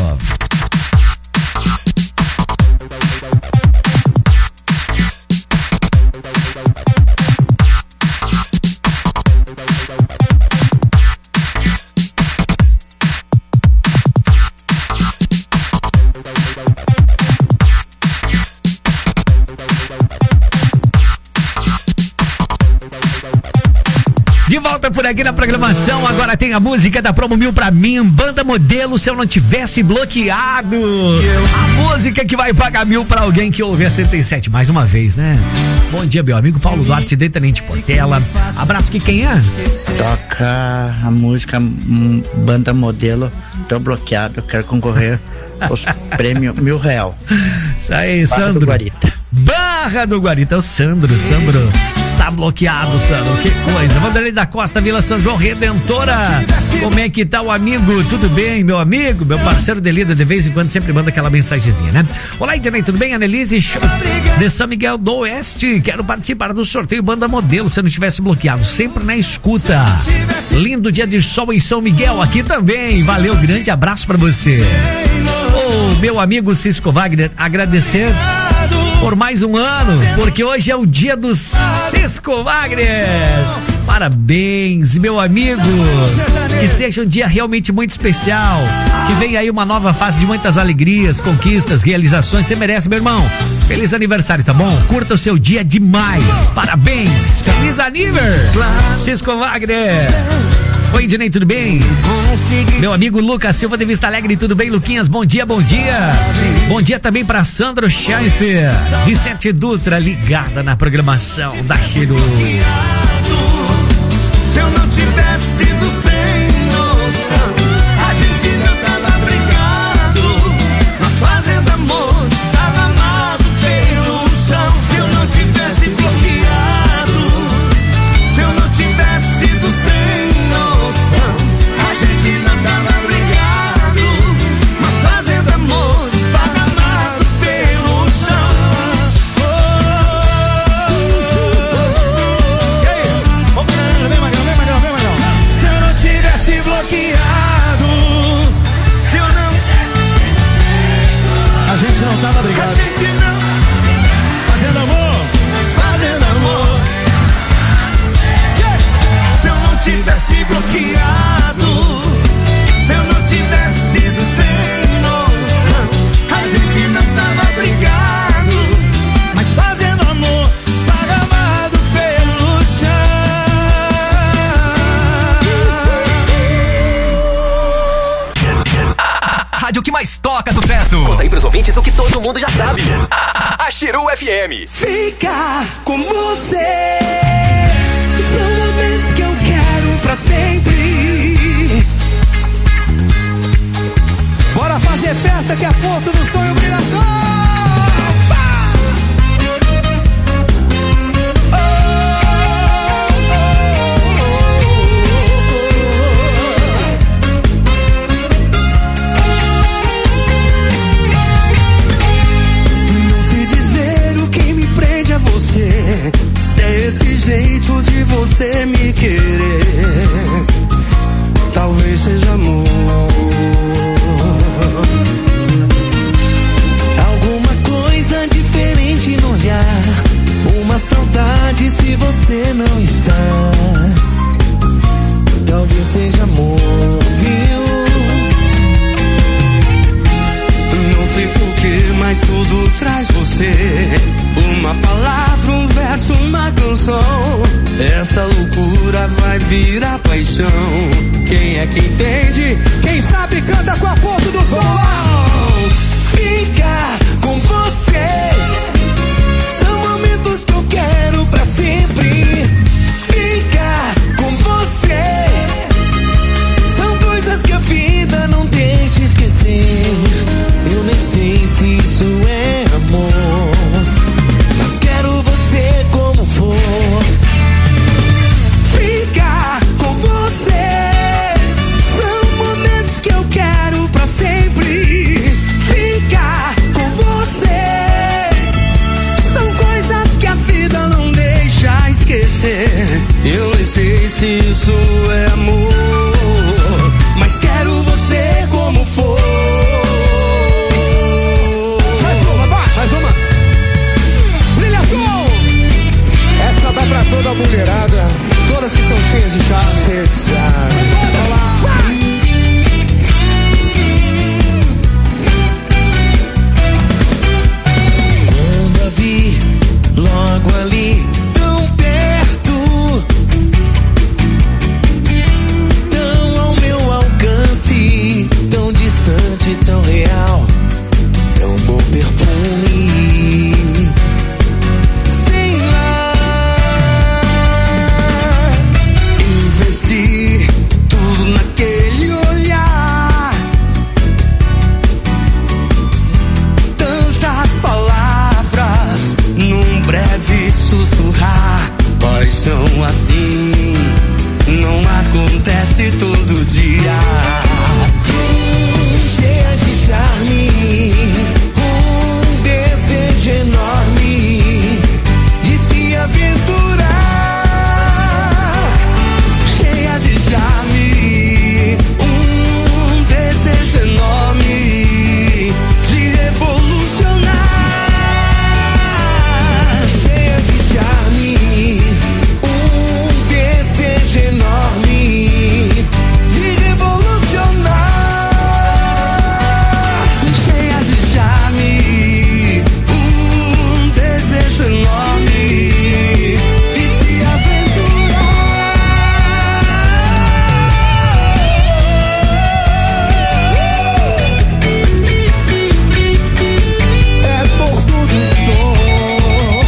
De volta por aqui na programação, agora tem a música da Promo Mil pra mim, Banda Modelo, Se Eu Não Tivesse Bloqueado. A música que vai pagar mil pra alguém que ouve a cento e sete mais uma vez, né? Bom dia, meu amigo Paulo Duarte, de Tenente Portela. Abraço, que quem é? Toca a música hum, Banda Modelo, tô bloqueado, eu quero concorrer aos prêmios mil real. Isso aí, Barra Sandro. do Guarita. Barra do Guarita, é o Sandro, Sandro. Tá bloqueado, Sandro, que coisa. Vanderlei da Costa, Vila São João Redentora. Como é que tá o amigo? Tudo bem, meu amigo? Meu parceiro de lida, de vez em quando sempre manda aquela mensagenzinha, né? Olá, Ednei, tudo bem? Annelise Schultz, de São Miguel do Oeste. Quero participar do sorteio Banda Modelo, se eu não tivesse bloqueado. Sempre na escuta. Lindo dia de sol em São Miguel, aqui também. Valeu, grande abraço pra você. Ô, meu amigo Cisco Wagner, agradecer por mais um ano, porque hoje é o dia do Cisco Wagner. Parabéns, meu amigo. Que seja um dia realmente muito especial. Que venha aí uma nova fase de muitas alegrias, conquistas, realizações. Você merece, meu irmão. Feliz aniversário, tá bom? Curta o seu dia demais. Parabéns. Feliz aniversário, Cisco Wagner. Oi, Ednei, tudo bem? Meu amigo Lucas Silva de Vista Alegre, tudo bem, Luquinhas? Bom dia, bom dia. Bom dia também para Sandro Schaeffer, Vicente Dutra, ligada na programação da Chiru. Se eu não tivesse sido sem noção, a gente não tava brigado, nós fazendo amor, estava amado pelo chão. Se eu não tivesse bloqueado, se eu não tivesse sido sem noção, a gente não tava brigado, mas fazendo amor, esparramado pelo chão. Oh, oh, oh. E aí? Vamos, vem, Magrão, vem, Magrão, vem, Magrão. Se eu não tivesse bloqueado, se eu não... A gente não tava brigado. A gente não... Fazendo amor, fazendo amor. Se eu não tivesse bloqueado, se eu não tivesse sido sem noção, a gente não tava brigado, mas fazendo amor, esparramado pelo chão. A rádio que mais toca sucesso. Conta aí pros ouvintes o que todo mundo já sabe. A Chiru F M. Ficar com você são momentos que eu quero pra sempre. Bora fazer festa que a ponta do sonho brilha só. Não sei dizer o que me prende a você, se é esse jeito de você me querer. Talvez seja amor, você. Uma palavra, um verso, uma canção. Essa loucura vai virar paixão. Quem é que entende? Quem sabe canta com a ponta do sol. Ficar com você são momentos que eu quero pra sempre. Ficar com você são coisas que a vida não deixa esquecer. Eu nem sei se isso é amor, mas quero você como for. Ficar com você são momentos que eu quero pra sempre. Ficar com você são coisas que a vida não deixa esquecer. Eu nem sei se isso é amor, mas quero você como for. Mais uma, mais uma. Brilha Sul! Essa vai pra toda a mulherada, todas que são cheias de charme. Cheias de charme. Quando a vi logo ali, tão perto, tão ao meu alcance, tão distante, tão real, tão bom perfume. Sei lá, investi tudo naquele olhar, tantas palavras num breve sussurrar. Paixão assim não acontece todo dia. Cheia de charme, um desejo enorme de se aventurar. Cheia de charme, um desejo enorme de revolucionar. Cheia de charme, um desejo enorme de revolucionar. Cheia de charme, um desejo enorme de se aventurar. É por tudo sou.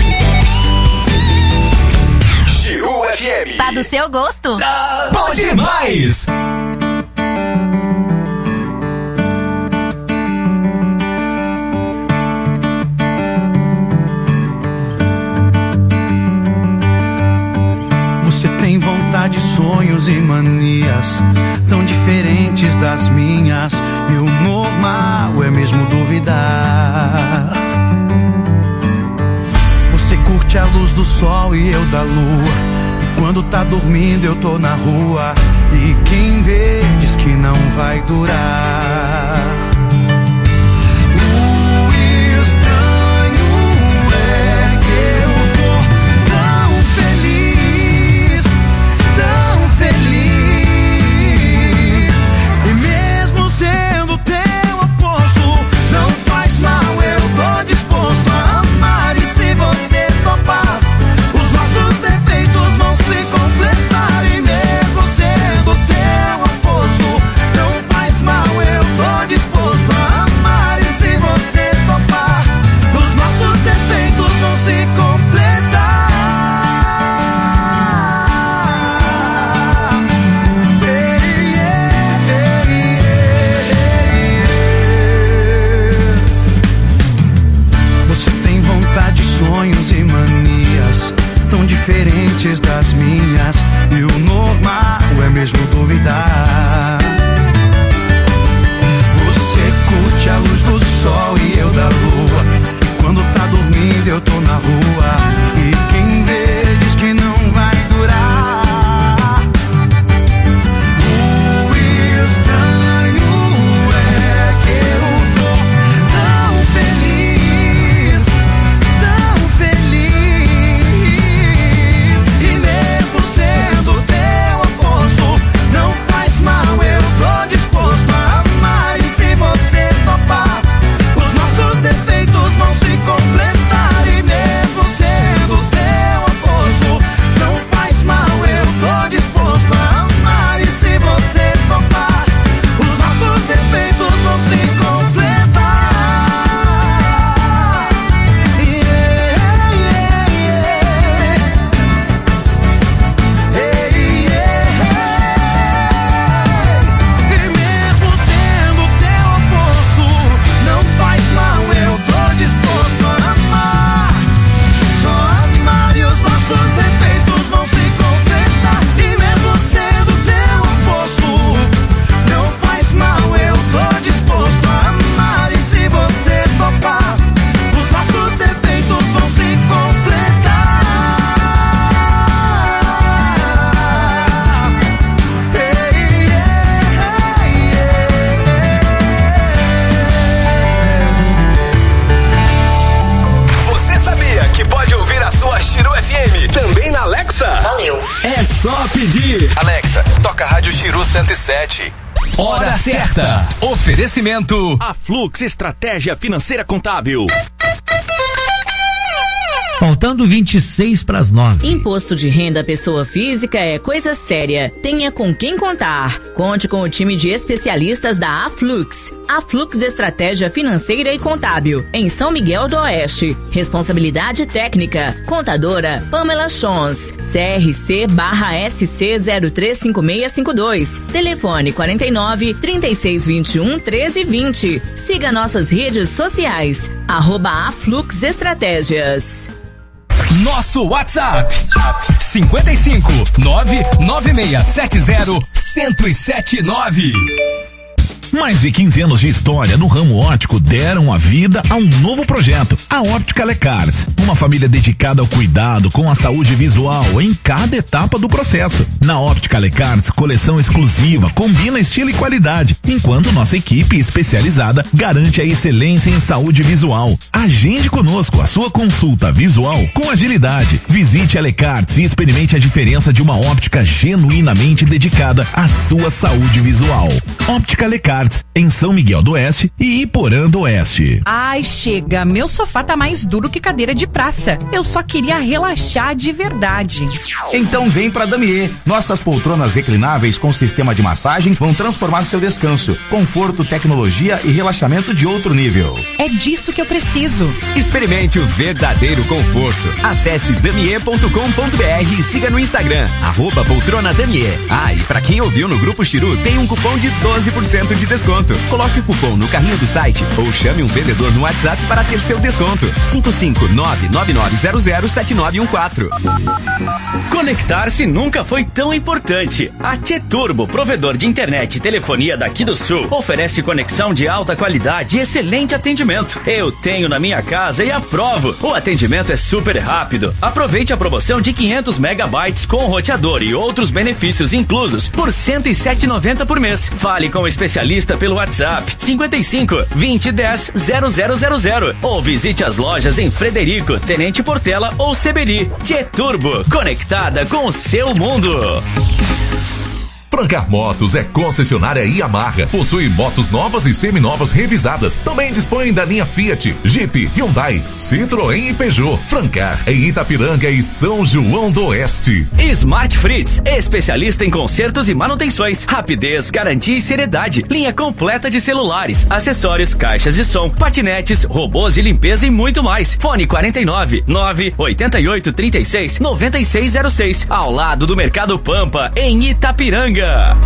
Chiru F M. Tá do seu gosto? Bom demais! Você tem vontade, sonhos e manias tão diferentes das minhas, e o normal é mesmo duvidar. Você curte a luz do sol e eu da lua, e quando tá dormindo eu tô na rua, e quem vê diz que não vai durar. Disposto só pedir. Alexa, toca Rádio Chiru cento e sete. Hora certa. Oferecimento. A Flux Estratégia Financeira Contábil. Faltando vinte e seis para as nove. Imposto de renda pessoa física é coisa séria. Tenha com quem contar. Conte com o time de especialistas da Aflux. Aflux Estratégia Financeira e Contábil, em São Miguel do Oeste. Responsabilidade técnica. Contadora Pamela Chons. C R C barra S C zero três cinco seis cinco dois. Telefone quarenta e nove, trinta e seis, vinte e um, treze, vinte. Siga nossas redes sociais. Arroba Aflux Estratégias. Nosso WhatsApp cinquenta e cinco, nove nove seis sete zero, zero zero sete nove. Mais de quinze anos de história no ramo óptico deram a vida a um novo projeto, a Óptica Lecards. Uma família dedicada ao cuidado com a saúde visual em cada etapa do processo. Na Óptica Lecards, coleção exclusiva, combina estilo e qualidade, enquanto nossa equipe especializada garante a excelência em saúde visual. Agende conosco a sua consulta visual com agilidade. Visite a Lecards e experimente a diferença de uma óptica genuinamente dedicada à sua saúde visual. Óptica Lecards, em São Miguel do Oeste e Iporã do Oeste. Ai, chega, meu sofá tá mais duro que cadeira de praça. Eu só queria relaxar de verdade. Então vem pra Damier. Nossas poltronas reclináveis com sistema de massagem vão transformar seu descanso. Conforto, tecnologia e relaxamento de outro nível. É disso que eu preciso. Experimente o verdadeiro conforto. Acesse damier ponto com ponto b r e siga no Instagram, arroba poltrona Damier. Ah, e pra quem ouviu no Grupo Chiru, tem um cupom de doze por cento de desconto. Coloque o cupom no carrinho do site ou chame um vendedor no WhatsApp para ter seu desconto. cinco cinco nove nove nove zero zero sete nove um quatro. Conectar-se nunca foi tão importante. A T Turbo, provedor de internet e telefonia daqui do Sul, oferece conexão de alta qualidade e excelente atendimento. Eu tenho na minha casa e aprovo. O atendimento é super rápido. Aproveite a promoção de quinhentos megabytes com roteador e outros benefícios inclusos por cento e sete reais e noventa centavos por mês. Fale com o especialista pelo WhatsApp cinquenta e cinco, vinte, dez, zero zero zero zero ou visite as lojas em Frederico, Tenente Portela ou Seberi. T Turbo, conectada com o seu mundo. Francar Motos é concessionária Yamaha. Possui motos novas e seminovas revisadas. Também dispõe da linha Fiat, Jeep, Hyundai, Citroën e Peugeot. Francar em Itapiranga e São João do Oeste. Smart Fritz, especialista em consertos e manutenções. Rapidez, garantia e seriedade. Linha completa de celulares, acessórios, caixas de som, patinetes, robôs de limpeza e muito mais. Fone quarenta e nove, nove oito oito, trinta e seis, noventa e seis zero seis, ao lado do Mercado Pampa, em Itapiranga.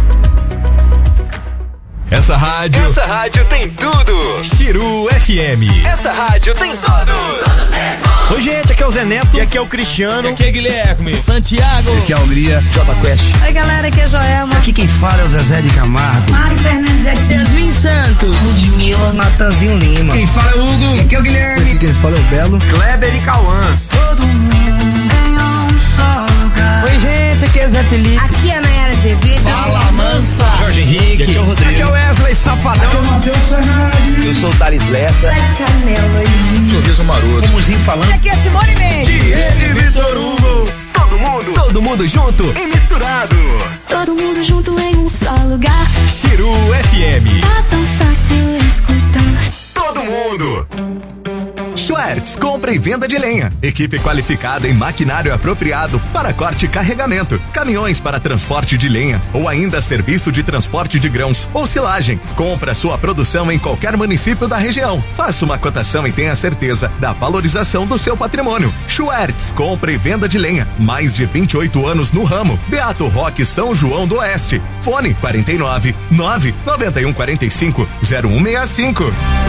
Essa rádio. Essa rádio tem tudo. Chiru F M. Essa rádio tem todos. Oi, gente, aqui é o Zé Neto. E aqui é o Cristiano. E aqui é Guilherme. Santiago. E aqui é a Hungria. J Quest. Oi, galera, aqui é Joelma. Aqui quem fala é o Zezé de Camargo. Mário Fernandes aqui. Yasmin Santos. Ludmilla. Natanzinho Lima. Quem fala é o Hugo. E aqui é o Guilherme. Aqui quem fala é o Belo. Kleber e Cauã. Todo mundo em um só lugar. Oi, gente, aqui é Zé Felipe. Aqui é a Nayara Azevedo. Fala, Mansa. Jorge Henrique. Aqui é o Rodrigo. Aqui é o Wesley Safadão. Aqui é o Matheus Fernandes. Eu sou o Thales Lessa. Sorriso Maroto. Muzinho falando. Aqui é a Simone Mendes. Diego e Vitor Hugo. Todo mundo. Todo mundo junto e misturado. Todo mundo junto em um só lugar. Chiru F M. Tá tão fácil escutar. Todo mundo. Schwartz, compra e venda de lenha. Equipe qualificada em maquinário apropriado para corte e carregamento. Caminhões para transporte de lenha ou ainda serviço de transporte de grãos ou silagem. Compra sua produção em qualquer município da região. Faça uma cotação e tenha certeza da valorização do seu patrimônio. Schwartz, compra e venda de lenha. Mais de vinte e oito anos no ramo. Beato Roque, São João do Oeste. Fone quarenta e nove, nove nove um quatro cinco, zero um seis cinco.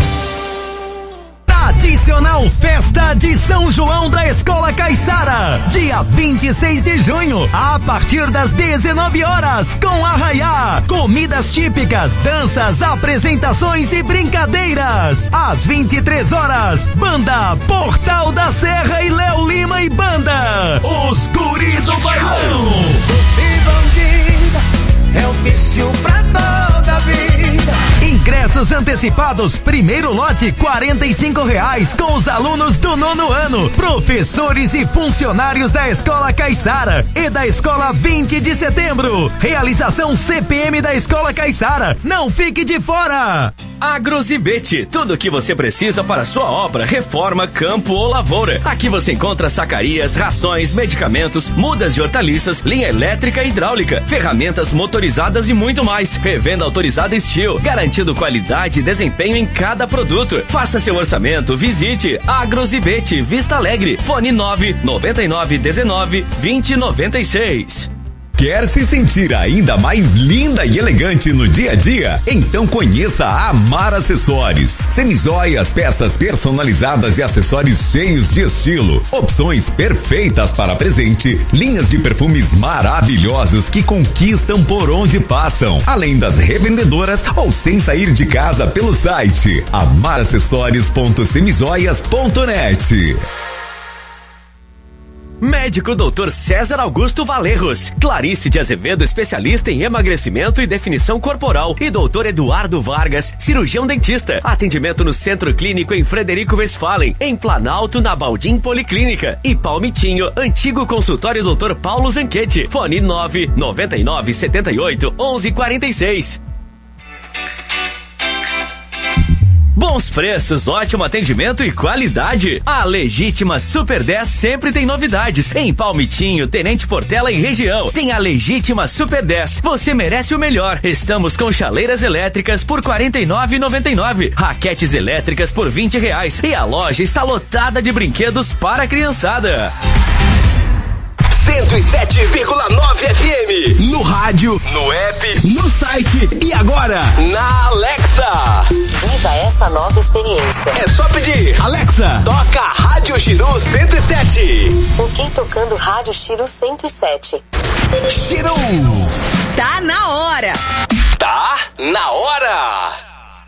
Tradicional Festa de São João da Escola Caiçara, dia vinte e seis de junho, a partir das dezenove horas, com arraiá, comidas típicas, danças, apresentações e brincadeiras. Às vinte e três horas, banda Portal da Serra e Léo Lima e banda Os Guri do Bailão. Doce bandida é um vício pra toda a vida. Ingresso Ingressos antecipados, primeiro lote quarenta e cinco reais com os alunos do nono ano, professores e funcionários da Escola Caiçara e da Escola vinte de setembro. Realização C P M da Escola Caiçara. Não fique de fora. Agrozibete, tudo o que você precisa para sua obra, reforma, campo ou lavoura. Aqui você encontra sacarias, rações, medicamentos, mudas de hortaliças, linha elétrica e hidráulica, ferramentas motorizadas e muito mais. Revenda autorizada Steel, garantindo qualidade e desempenho em cada produto. Faça seu orçamento, visite Agrozibete, Vista Alegre, fone nove noventa e nove dezenove vinte noventa e seis. Quer se sentir ainda mais linda e elegante no dia a dia? Então conheça a Amar Acessórios. Semijoias, peças personalizadas e acessórios cheios de estilo. Opções perfeitas para presente. Linhas de perfumes maravilhosos que conquistam por onde passam. Além das revendedoras ou sem sair de casa pelo site amar acessórios ponto semijoias ponto net. Médico doutor César Augusto Valerros, Clarice de Azevedo, especialista em emagrecimento e definição corporal, e doutor Eduardo Vargas, cirurgião dentista. Atendimento no Centro Clínico em Frederico Westphalen, em Planalto, na Baldim Policlínica, e Palmitinho, antigo consultório doutor Paulo Zanchetti. Fone nove noventa e nove setenta e oito onze quarenta e seis. Bons preços, ótimo atendimento e qualidade. A Legítima Super dez sempre tem novidades. Em Palmitinho, Tenente Portela e região, tem a Legítima Super dez. Você merece o melhor. Estamos com chaleiras elétricas por quarenta e nove reais e noventa e nove centavos, raquetes elétricas por vinte reais, e a loja está lotada de brinquedos para a criançada. cento e sete vírgula nove F M. No rádio, no app, no site e agora na Alexa. Viva essa nova experiência. É só pedir: Alexa, toca Rádio Chiru cento e sete. Ok, tocando Rádio Chiru cento e sete. Chiru. Tá na hora. Tá na hora.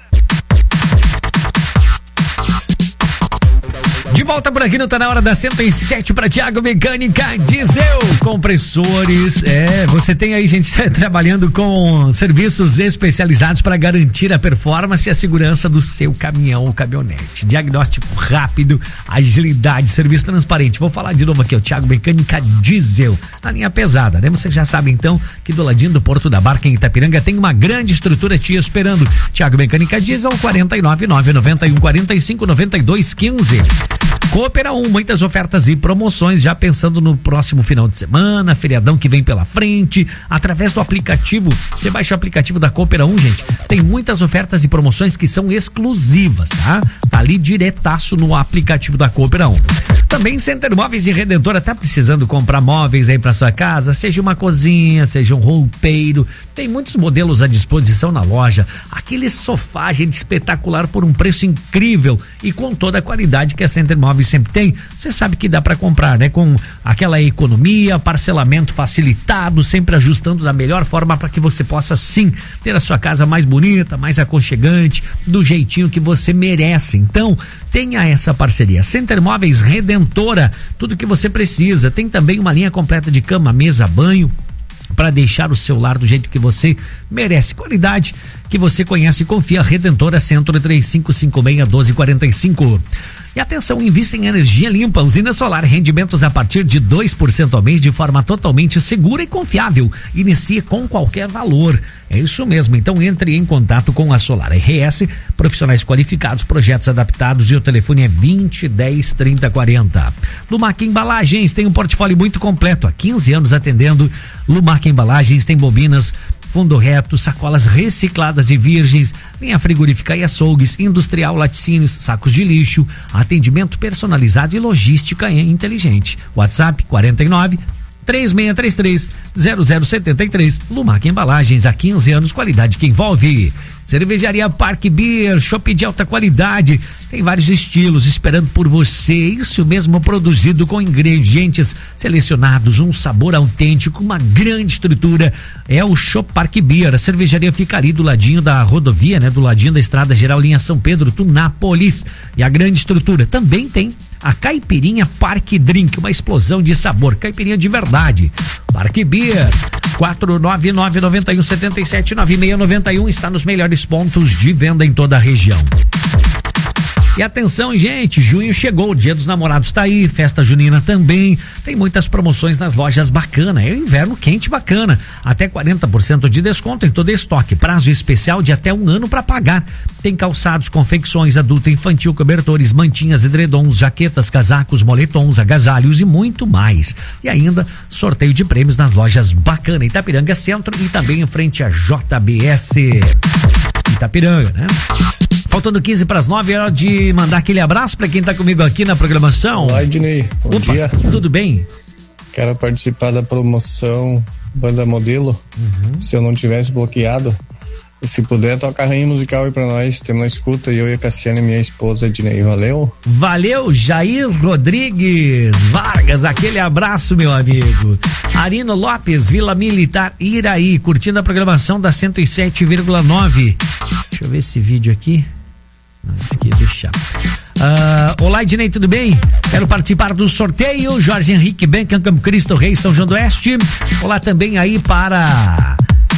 De volta por aqui no Tá Na Hora da cento e sete para Thiago Mecânica Diesel Compressores. É, você tem aí gente trabalhando com serviços especializados para garantir a performance e a segurança do seu caminhão ou caminhonete. Diagnóstico rápido, agilidade, serviço transparente. Vou falar de novo aqui, o Thiago Mecânica Diesel, na linha pesada, né? Você já sabe então que do ladinho do Porto da Barca em Itapiranga tem uma grande estrutura te esperando. Thiago Mecânica Diesel, quarenta e nove nove noventa e um quarenta e cinco noventa e dois quinze. Coopera um, muitas ofertas e promoções, já pensando no próximo final de semana, feriadão que vem pela frente, através do aplicativo. Você baixa o aplicativo da Coopera um, gente, tem muitas ofertas e promoções que são exclusivas, tá? Tá ali diretaço no aplicativo da Coopera um. Também Center Móveis e Redentora, tá precisando comprar móveis aí para sua casa, seja uma cozinha, seja um roupeiro, tem muitos modelos à disposição na loja. Aquele sofá, gente, espetacular por um preço incrível e com toda a qualidade que a Center Móveis sempre tem. Você sabe que dá para comprar, né? Com aquela economia, parcelamento facilitado, sempre ajustando da melhor forma para que você possa sim ter a sua casa mais bonita, mais aconchegante, do jeitinho que você merece. Então, tenha essa parceria. Center Móveis Redentora, tudo que você precisa. Tem também uma linha completa de cama, mesa, banho, para deixar o seu lar do jeito que você merece. Qualidade que você conhece e confia. Redentora Centro três cinco cinco seis, um dois quatro cinco. E atenção, invista em energia limpa, usina solar, rendimentos a partir de dois por cento ao mês de forma totalmente segura e confiável. Inicie com qualquer valor. É isso mesmo, então entre em contato com a Solar R S, profissionais qualificados, projetos adaptados, e o telefone é vinte, dez, trinta, quarenta. Lumac Embalagens tem um portfólio muito completo, há quinze anos atendendo. Lumac Embalagens tem bobinas, fundo reto, sacolas recicladas e virgens, linha frigorífica e açougues, industrial, laticínios, sacos de lixo, atendimento personalizado e logística inteligente. WhatsApp quarenta e nove, três seis três três, zero zero sete três. Lumac Embalagens, há quinze anos, qualidade que envolve. Cervejaria Park Beer, chopp de alta qualidade, tem vários estilos esperando por você, isso mesmo, produzido com ingredientes selecionados, um sabor autêntico, uma grande estrutura, é o Chopp Park Beer. A cervejaria fica ali do ladinho da rodovia, né, do ladinho da Estrada Geral, linha São Pedro, Tunápolis, e a grande estrutura também tem a Caipirinha Parque Drink, uma explosão de sabor, caipirinha de verdade. Parque Beer, quatro nove nove, nove um, sete sete, nove seis nove um, está nos melhores pontos de venda em toda a região. E atenção, gente, junho chegou, o Dia dos Namorados tá aí, festa junina também, tem muitas promoções nas lojas Bacana, é o inverno quente Bacana, até quarenta por cento de desconto em todo estoque, prazo especial de até um ano para pagar. Tem calçados, confecções adulto e infantil, cobertores, mantinhas, edredons, jaquetas, casacos, moletons, agasalhos e muito mais. E ainda sorteio de prêmios nas lojas Bacana, Itapiranga Centro e também em frente a J B S Itapiranga, né? Faltando quinze para as nove, é hora de mandar aquele abraço para quem tá comigo aqui na programação. Olá, Ednei. Bom Opa, dia. Tudo bem? Quero participar da promoção Banda Modelo. Uhum. Se eu não tivesse bloqueado, e se puder, toca a rainha musical aí pra nós. Temos uma escuta, eu e a Cassiane, minha esposa, Ednei. Valeu? Valeu, Jair Rodrigues Vargas, aquele abraço, meu amigo. Arino Lopes, Vila Militar Iraí, curtindo a programação da cento e sete vírgula nove. Deixa eu ver esse vídeo aqui. Não, esqueci de deixar. Uh, olá, Ednei, tudo bem? Quero participar do sorteio. Jorge Henrique Bencan, Campo Cristo Rei, São João do Oeste. Olá também aí para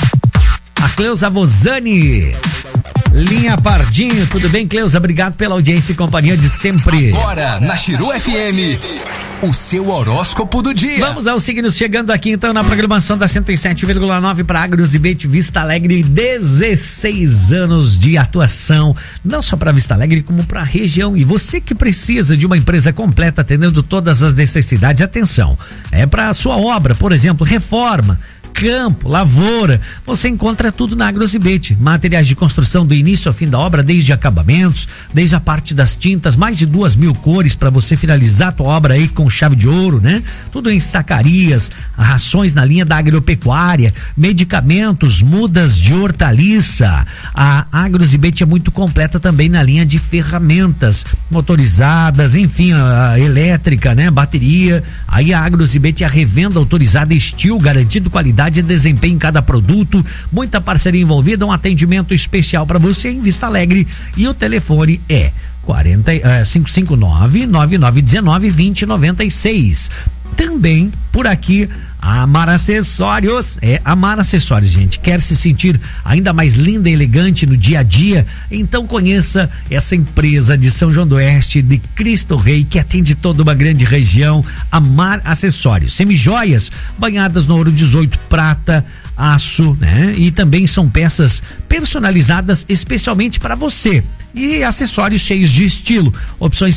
a Cleusa Vozani, Linha Pardinho, tudo bem, Cleusa? Obrigado pela audiência e companhia de sempre. Agora, na Chiru F M, o seu horóscopo do dia. Vamos aos signos chegando aqui então na programação da cento e sete vírgula nove para Agrozibete Vista Alegre, dezesseis anos de atuação, não só para Vista Alegre como para a região. E você que precisa de uma empresa completa atendendo todas as necessidades, atenção, é para a sua obra, por exemplo, reforma, campo, lavoura, você encontra tudo na Agrozibete. Materiais de construção do início ao fim da obra, desde acabamentos, desde a parte das tintas, mais de duas mil cores para você finalizar a tua obra aí com chave de ouro, né? Tudo em sacarias, rações na linha da agropecuária, medicamentos, mudas de hortaliça. A Agrozibete é muito completa também na linha de ferramentas motorizadas, enfim, a, a elétrica, né? Bateria. Aí a Agrozibete é a revenda autorizada Estil, garantindo qualidade e desempenho em cada produto, muita parceria envolvida, um atendimento especial para você em Vista Alegre, e o telefone é cinco cinco nove, nove nove um nove, dois zero nove seis. Também por aqui a Amar Acessórios, é Amar Acessórios, gente. Quer se sentir ainda mais linda e elegante no dia a dia? Então conheça essa empresa de São João do Oeste, de Cristo Rei, que atende toda uma grande região. Amar Acessórios, semijoias banhadas no ouro dezoito, prata, aço, né? E também são peças personalizadas especialmente para você. E acessórios cheios de estilo, opções